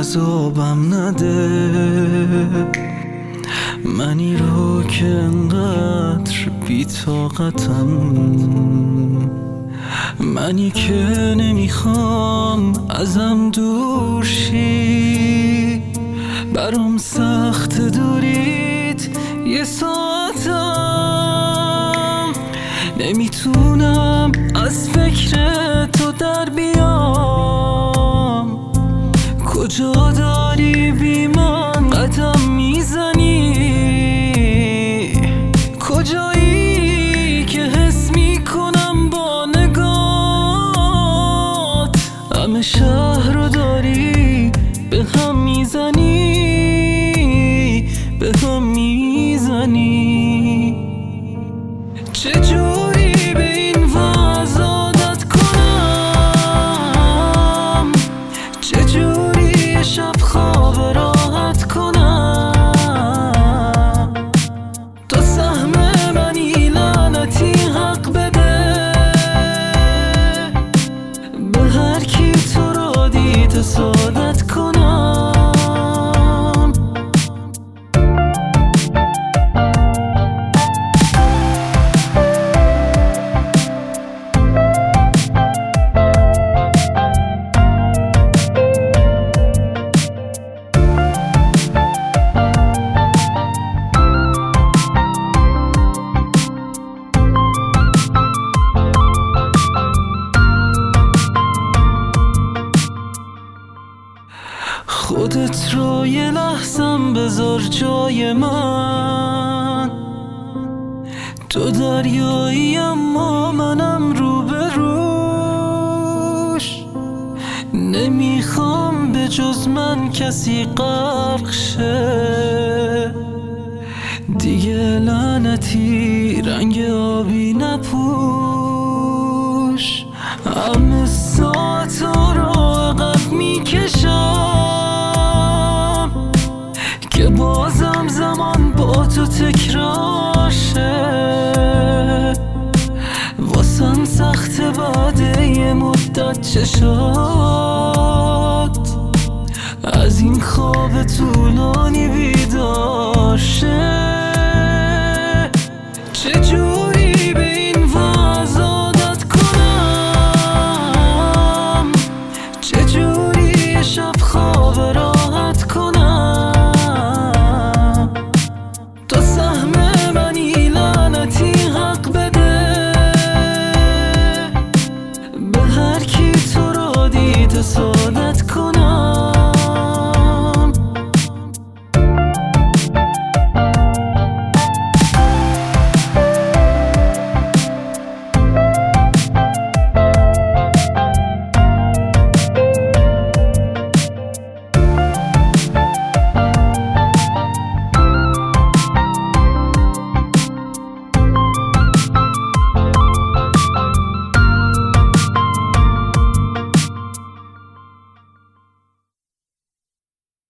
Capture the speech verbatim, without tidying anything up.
عذابم نده، منی رو که انقدر بی‌طاقتم، منی که نمیخوام ازم دور شی، برام سخت دوریت یه ساعتم، نمیتونم از فکر تو در بیام، کجا داری بی من قدم میزنی، کجایی که حس میکنم با نگات همه شهر رو داری به هم میزنی، به هم میزنی. چجوری به این وضع عادت کنم، چجوری شب خواب راحت کنم، تو سهم منی لعنتی حق بده، به هر کی تو را دید سعادت کنم. خودت رو یه لحظم بذار جای من، تو دریایی اما منم رو به روش، نمیخوام به جز من کسی غرق شه، دیگه لعنتی رنگ آبی نپوش، همه ساعتا رو عقب میکشم که بازم زمان با تو تکرار شه، واسم سخت بعد یه مدت چشات از این خواب طولانی بیدار